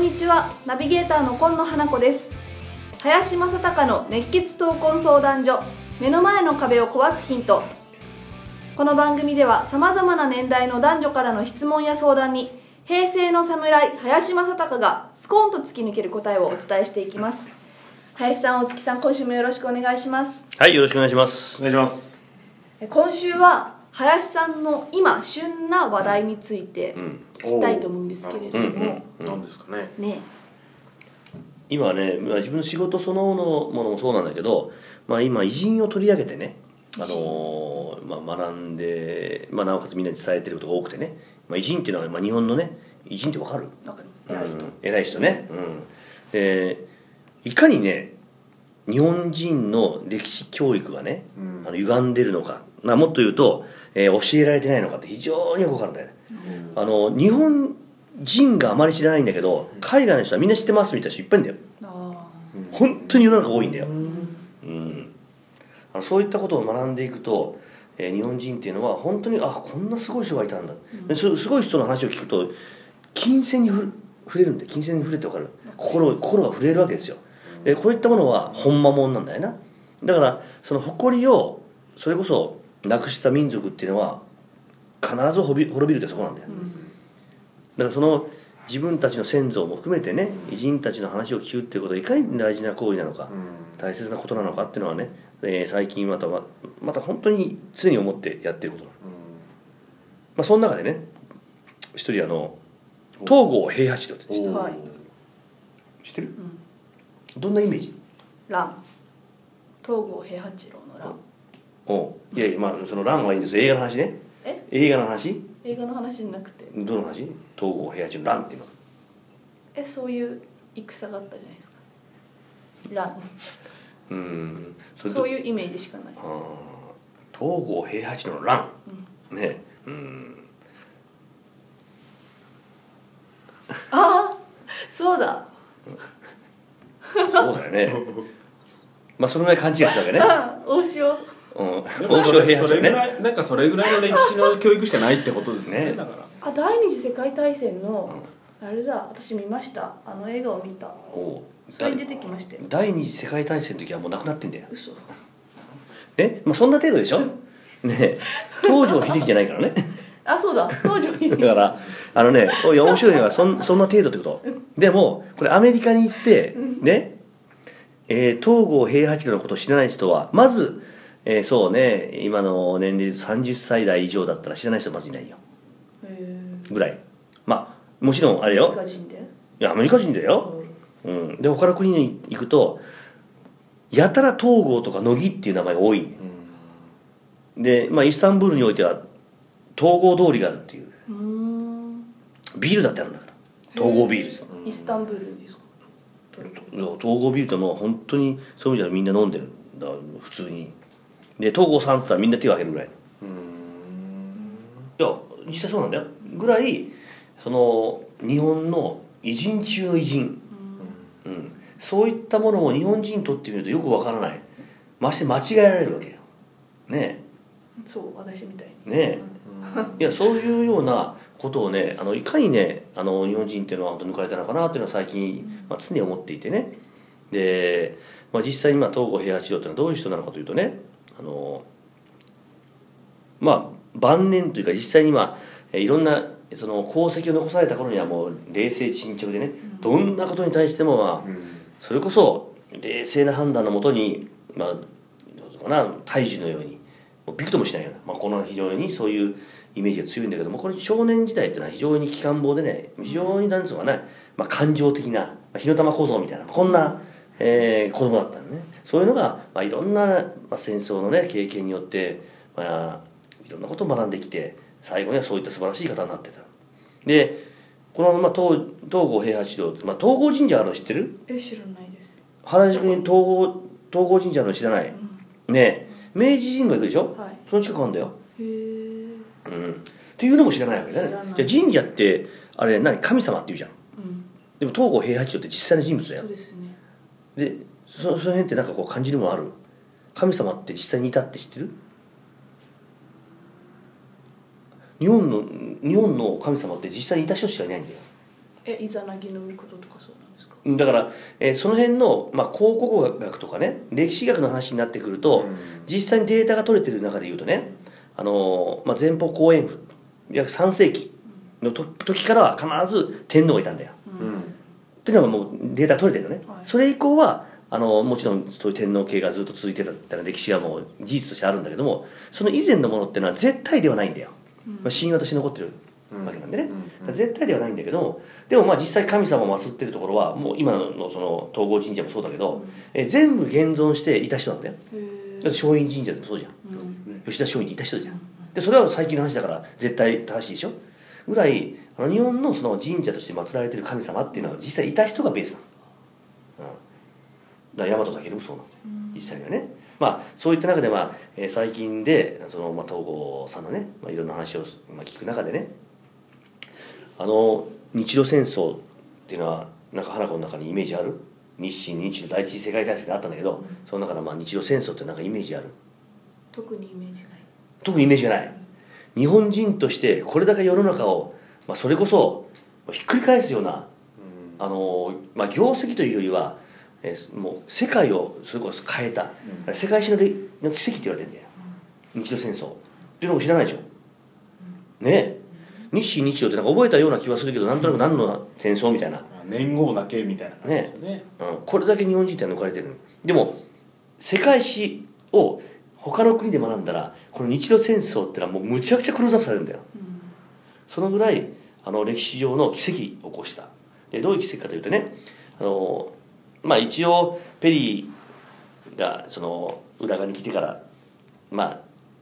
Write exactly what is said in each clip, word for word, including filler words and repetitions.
にちは、ナビゲーターの今野花子です。林正孝の熱血闘魂相談所、目の前の壁を壊すヒント。この番組ではさまざまな年代の男女からの質問や相談に、平成の侍林正孝がスコーンと突き抜ける答えをお伝えしていきます。林さん、大月さん、今週もよろしくお願いします。 はい、よろしくお願いします。 お願いします。 今週は林さんの今旬な話題について聞きたいと思うんですけれども、 何ですかね。 ね、 今ね、自分の仕事そのものもそうなんだけど、まあ、今偉人を取り上げてね、あのーまあ、学んで、まあ、なおかつみんなに伝えてることが多くてね、まあ、偉人っていうのは、まあ、日本のね、偉人ってわかる？ わかる。偉い人、 うん、偉い人ね、うん、でいかにね日本人の歴史教育がね、うん、あの歪んでるのか、まあ、もっと言うと、えー、教えられてないのかって非常によくわかるんだよね、うん、あの日本人があまり知らないんだけど、海外の人はみんな知ってますみたいな人いっぱいいるんだよ。あ、本当に世の中多いんだよ、うんうん、あのそういったことを学んでいくと、えー、日本人っていうのは本当にあこんなすごい人がいたんだ、うん、すごい人の話を聞くと金銭に触れるんで、金銭に触れて分かる、心心が触れるわけですよ。でこういったものは本間もんなんだよな。だからその誇りをそれこそなくした民族っていうのは必ず滅び、滅びるってそこなんだよ、うん、だからその自分たちの先祖も含めてね、偉人たちの話を聞くっていうことがいかに大事な行為なのか、うん、大切なことなのかっていうのはね、えー、最近またまた本当に常に思ってやってることなの、うん、まあ、その中でね一人あの東郷平八郎って知ってる？はい、知ってる？うん、どんなイメージ？ 蘭、東郷平八郎の蘭。 おう、いやいや、まあその蘭はいいんですよ。映画の話ね。 え？ 映画の話？ 映画の話じゃなくて。 どの話？東郷平八郎の蘭っていうの。 え、そういう戦があったじゃないですか。蘭。うん。そ, そういうイメージしかない。あ、 東郷平八郎の蘭。うん、ね、うん。 ああ、そうだ。 そうだよね。まあそのぐらい勘違いしたわけね。 大塩。 うん。 大塩平八郎ね。なんかそれぐらいの歴史の教育しかないってことですね。だから。 あ、第二次世界大戦の、うん、あれだ、私見ました。あの映画を見た。お、それに出てきましたよ。 第二次世界大戦の時はもうなくなってんだよ。 嘘。 え、まあそんな程度でしょ。ね、東條英機じゃないからね。 あ、そうだ、東條英機。 だからあのね、いや面白いのが そ, そんな程度ってこと。でもこれアメリカに行ってね、えー、東郷平八郎のことを知らない人はまず、えー、そうね、今の年齢さんじゅっさい代以上だったら知らない人はまずいないよ。へーぐらい。まあもちろんあれよ。 アメリカ人で？ いやアメリカ人だよ。うん、うん、で他の国に行くとやたら東郷とか乃木っていう名前が多いんで、うん、で、まあ、イスタンブールにおいては東郷通りがあるっていう。うーん、ビールだってあるんだから、東郷ビールです。 イスタンブールですか？ 東郷ビールってもう本当にそういう意味ではみんな飲んでるんだ、普通に。で東郷さんって言ったらみんな手を挙げるぐらい。うーん、いや実際そうなんだよぐらい、その日本の偉人中の偉人、うん、うん、そういったものを日本人にとってみるとよくわからない、まして間違えられるわけよね。 そう、私みたいにね、いやそういうようなことをね、あのいかにね、あの日本人っていうのは本当に抜かれたのかなっていうのは最近、まあ、常に思っていてね。で、まあ、実際にまあ東郷平八郎っていうのはどういう人なのかというとね、あのまあ晩年というか実際にまあいろんなその功績を残された頃にはもう冷静沈着でね、どんなことに対してもまあそれこそ冷静な判断のもとに、まあどうかな、大樹のようにびくともしないような、まあ、この非常にそういうイメージが強いんだけども、これ少年時代っていうのは非常に機関棒でね、非常になんつうのかな、まあ、感情的な、まあ、火の玉小僧みたいなこんな、えー、子供だったのね。そういうのが、まあ、いろんな、まあ、戦争のね経験によって、まあ、いろんなことを学んできて、最後にはそういった素晴らしい方になってた。でこの、まあ、東東郷平八郎って、まあ、東郷神社あるの知ってる？ え、知らないです。 原宿に東郷東郷神社あるの知らない？うん、ねえ、明治神宮行くでしょ、はい、その近くあるんだよ。へえ、うん、っていうのも知らないわけね。じゃあ神社ってあれ何、神様って言うじゃん、うん、でも東郷平八郎って実際の人物だよ。 そうですね。 で そ, その辺ってなんかこう感じるものある？神様って実際にいたって知ってる？日本の日本の神様って実際にいた人しかいないんだよ。 えイザナギの御事とかそうなんですか。 だから、えーその辺の、まあ、考古学とかね歴史学の話になってくると、 うん、 実際にデータが取れてる中でいうとね、あのーまあ、前方後円墳約さん世紀のと時からは必ず天皇がいたんだよ、 うんうんっていうのがもうデータ取れてるのね、 はいそれ以降はあのもちろんそういう天皇系がずっと続いてたっていう歴史はもう事実としてあるんだけども、その以前のものっていうのは絶対ではないんだよ、 うんまあ、神話として残ってるわけなんでね、 うんうんだから絶対ではないんだけど、でもまあ実際神様を祀ってるところはもう今のその東郷神社もそうだけど、え全部現存していた人なんだよ。 へーだって松陰神社でもそうじゃん、 うん吉田松陰にいた人じゃん。でそれは最近の話だから絶対正しいでしょぐらい、あの日本のその神社として祀られてる神様っていうのは実際いた人がベースなの、うん、だから大和武もそうなんだよ実際にはね。まあそういった中で、まあえー最近でその、まあ、東郷さんのね、まあ、いろんな話を、まあ、聞く中でね、あの日露戦争っていうのはなんか花子の中にイメージある？日清日露第一次世界大戦であったんだけど、その中のまあ日露戦争ってなんかイメージある？ 特にイメージない。 特にイメージがない。日本人としてこれだけ世の中を、まあ、それこそひっくり返すようなあの、まあ、業績というよりは、えーもう世界をそれこそ変えた、 うん世界史のれの奇跡って言われてんだよ、日露戦争っていうのも知らないでしょ、ねえ日清日露ってなんか覚えたような気はするけど、なんとなく何の戦争みたいな、 年号だけみたいな感じですよね。 うん、これだけ日本人って抜かれてる。でも世界史を他の国で学んだらこの日露戦争ってのはもうむちゃくちゃクローズアップされるんだよ。 うんそのぐらいあの歴史上の奇跡を起こした。でどういう奇跡かというとね、あのまあ一応ペリーがその裏側に来てからまあ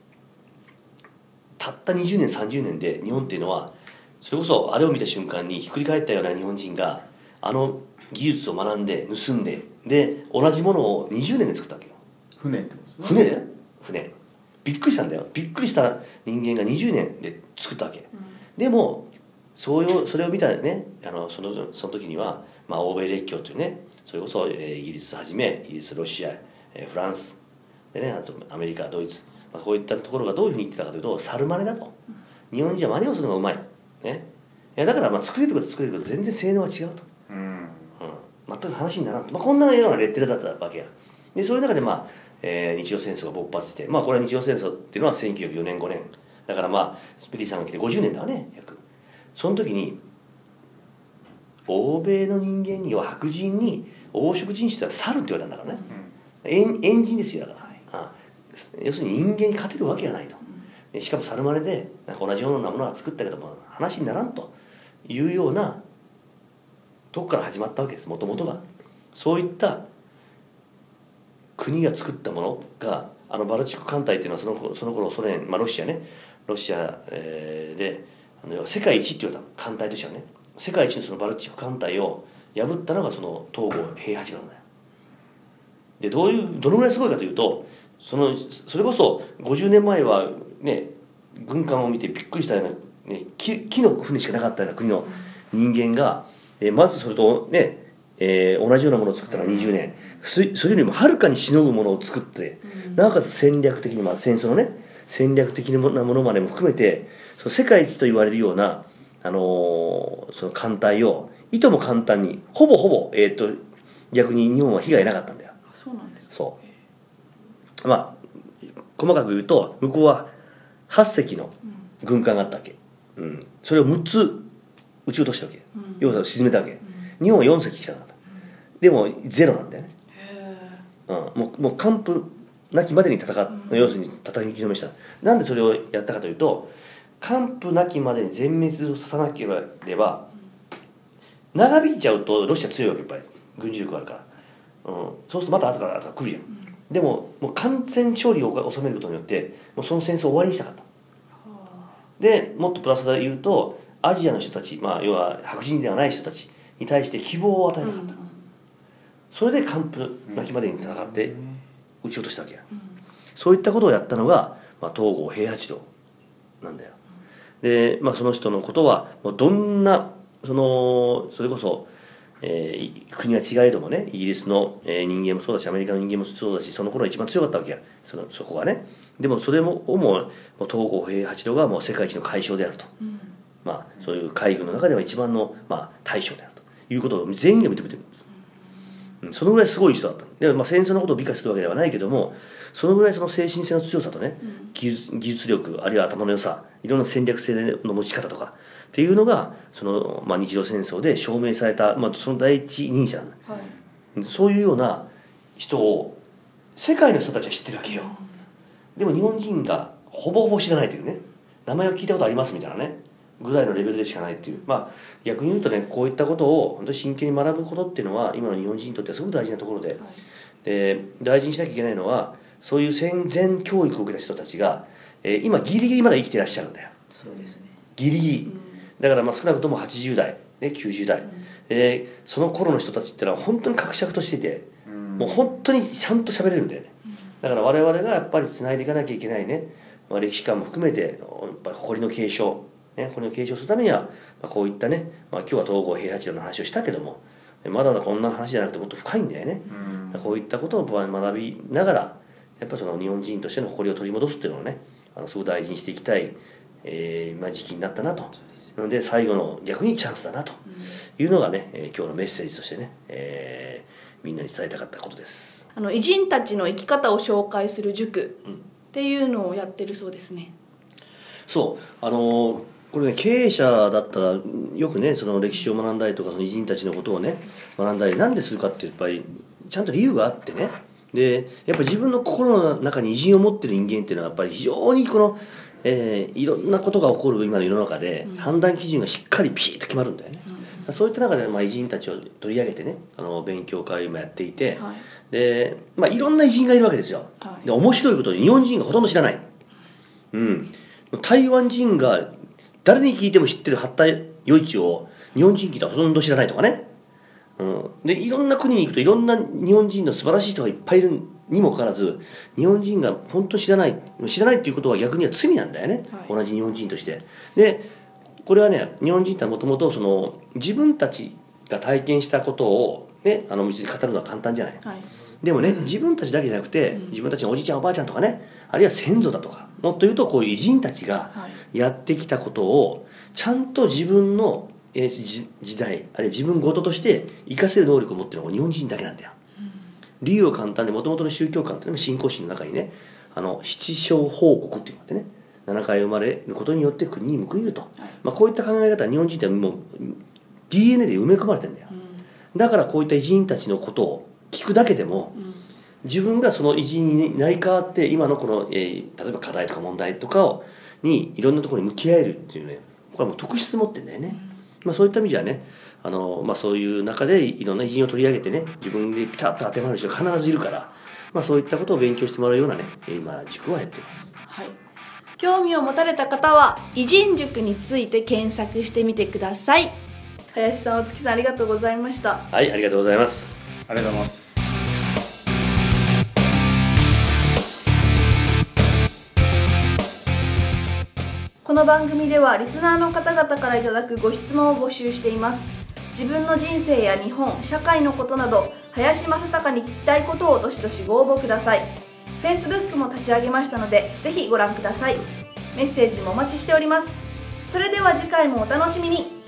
たったにじゅうねんさんじゅうねんで日本っていうのはそれこそあれを見た瞬間にひっくり返ったような日本人があの技術を学んで盗んでで同じものをにじゅうねんで作ったわけよ。 船ってことですね。 船だよ船。びっくりしたんだよ。びっくりした人間がにじゅうねんで作ったわけ。でもそういうそれを見たね、あのそのその時には、まあ、欧米列強というね、それこそ、えーイギリスはじめイギリスロシア、えーフランスでね、あとアメリカドイツ、まあ、こういったところがどういうふうに言ってたかというと猿真似だと、日本人は真似をするのがうまい、ね、いやだからまあ作れること作れること全然性能は違うと、 うん。 うん、全く話にならんと、まあ、こんなようなレッテルだったわけや。でそういう中で、まあえー日露戦争が勃発して、まあ、これは日露戦争っていうのはせんきゅうひゃくよねんごねんだから、まあスペリーさんが来てごじゅうねんだわね約。その時に欧米の人間には白人に黄色人種ってのは猿って言われたんだからね、猿猿人ですよだから、 はいああ要するに人間に勝てるわけがないと、でしかも猿真似でなんか同じようなものは作ったけども話にならんというようなとこから始まったわけです、もともとが。そういった国が作ったものがあのバルチック艦隊っていうのはその頃その頃ソ連、まあ、ロシアねロシア、えーであの世界一って言われた艦隊としてはね、世界一のそのバルチック艦隊を破ったのがその東郷平八郎なんだよ。でどういうどのぐらいすごいかというと、そのそれこそごじゅうねんまえはね軍艦を見てびっくりしたような、ね、木木の船しかなかったような国の人間が、えーまずそれとね、えー同じようなものを作ったのはにじゅうねん、そそれよりもはるかにしのぐものを作って、なおかつ戦略的に、まあ、戦争のね戦略的なものまでも含めてその世界一と言われるような、あのーその艦隊をいとも簡単にほぼほぼ、えー、と逆に日本は被害なかったんだよ。 あそうなんですか。 そうまあ細かく言うと向こうははっせきの軍艦があったわけ、うん、それをむっつ撃ち落としたわけ、 うん要は沈めたわけ、日本はよん隻しかなかった、でもゼロなんだよね、 へうん、もうもう完膚なきまでに戦っ、 うん要するに叩きのめした。なんでそれをやったかというと、完膚なきまでに全滅をさせなければ長引いちゃうとロシア強いわけ、いっぱい軍事力があるから、うん、そうするとまた後から後から来るじゃん、でももう完全勝利を収めることによってもうその戦争を終わりにしたかった。でもっとプラスで言うとアジアの人たち、まあ、要は白人ではない人たちに対して希望を与えたかった、それで完膚なきまでに戦って撃ち落としたわけや、そういったことをやったのが、まあ、東郷平八郎なんだよ。で、まあ、その人のことはもうどんなそのそれこそ、えー国は違えどもね、イギリスの、えー人間もそうだしアメリカの人間もそうだし、その頃は一番強かったわけや、そのそこはね。でもそれもをももう東郷平八郎がもう世界一の快将であるとまあ、そういう海軍の中では一番の、まあ、大将であるということを全員が認めてるんです、うん、そのぐらいすごい人だったで、まあ、戦争のことを美化するわけではないけども、そのぐらいその精神性の強さとね、技術、技術力あるいは頭の良さ、いろんな戦略性の持ち方とかっていうのがその、まあ、日露戦争で証明された、まあ、その第一人者なんだ、はい、そういうような人を世界の人たちは知ってるわけよ。でも日本人がほぼほぼ知らないというね、名前を聞いたことありますみたいなねぐらいのレベルでしかないっていう、まあ逆に言うとね、こういったことを本当に真剣に学ぶことっていうのは今の日本人にとってはすごく大事なところで、はい、で大事にしなきゃいけないのは、そういう戦前教育を受けた人たちが、えー、今ギリギリまだ生きてらっしゃるんだよ。そうですね、ギリギリ、うん、だからまあ少なくともはちじゅう代、ね、きゅうじゅう代、うん、えー、その頃の人たちってのは本当に格尺としてて、うん、もう本当にちゃんと喋れるんだよね。だから我々がやっぱりつないでいかなきゃいけないね、まあ、歴史観も含めてやっぱり誇りの継承、ね、誇りの継承するためには、まあ、こういったね、まあ、今日は東郷平八郎の話をしたけども、まだまだこんな話じゃなくてもっと深いんだよね、うん、こういったことを学びながらやっぱりその日本人としての誇りを取り戻すっていうのをね、あのすごく大事にしていきたい、えーまあ、時期になったなと。なので最後の逆にチャンスだなというのがね、えー、今日のメッセージとしてね、えー、みんなに伝えたかったことです。 あの偉人たちの生き方を紹介する塾っていうのをやってるそうですね。 そうあのこれね、経営者だったらよくね、その歴史を学んだりとかその偉人たちのことをね学んだりなんでするかってやっぱりちゃんと理由があってね、でやっぱり自分の心の中に偉人を持ってる人間っていうのはやっぱり非常にこの、えー、いろんなことが起こる今の世の中で判断基準がしっかりピシッと決まるんだよね、うん、そういった中で、まあ、偉人たちを取り上げてね、あの勉強会もやっていて、はい、で、まあ、いろんな偉人がいるわけですよ、はい、で面白いことに日本人がほとんど知らない、うん、台湾人が誰に聞いても知ってる八田与一を日本人聞いたらほとんど知らないとかね、うん、でいろんな国に行くといろんな日本人の素晴らしい人がいっぱいいるにもかかわらず日本人が本当に知らない知らないっていうことは逆には罪なんだよね、はい、同じ日本人として。でこれはね、日本人ってもともと自分たちが体験したことを、ね、あの道に語るのは簡単じゃない、はい、でもね、自分たちだけじゃなくて、うん、自分たちのおじいちゃんおばあちゃんとかね、あるいは先祖だとか、もっと言うとこういう偉人たちがやってきたことをちゃんと自分の時代あるいは自分ごととして生かせる能力を持っているのが日本人だけなんだよ、うん、理由は簡単で、もともとの宗教観っていうのは信仰心の中にね、あの七小報告っていうのがあってね、ななかい生まれることによって国に報いると、はい、まあ、こういった考え方は日本人ってもう ディーエヌエー で埋め込まれてるんだよ、うん、だからこういった偉人たちのことを聞くだけでも、うん、自分がその偉人になり変わって今のこの、えー、例えば課題とか問題とかをにいろんなところに向き合えるっていうね、これはもう特質持ってるんだよね、うん、まあ、そういった意味ではね、あの、まあ、そういう中でいろんな偉人を取り上げてね、自分でピタッと当てはまる人が必ずいるから、まあ、そういったことを勉強してもらうようなね、今塾はやっています。 はい、興味を持たれた方は偉人塾について検索してみてください。林さん、お月さん、ありがとうございました。 はい、ありがとうございます。 ありがとうございます。 この番組ではリスナーの方々からいただくご質問を募集しています。自分の人生や日本、社会のことなど林正孝に聞きたいことをどしどしご応募ください。 Facebook も立ち上げましたのでぜひご覧ください。メッセージもお待ちしております。それでは次回もお楽しみに。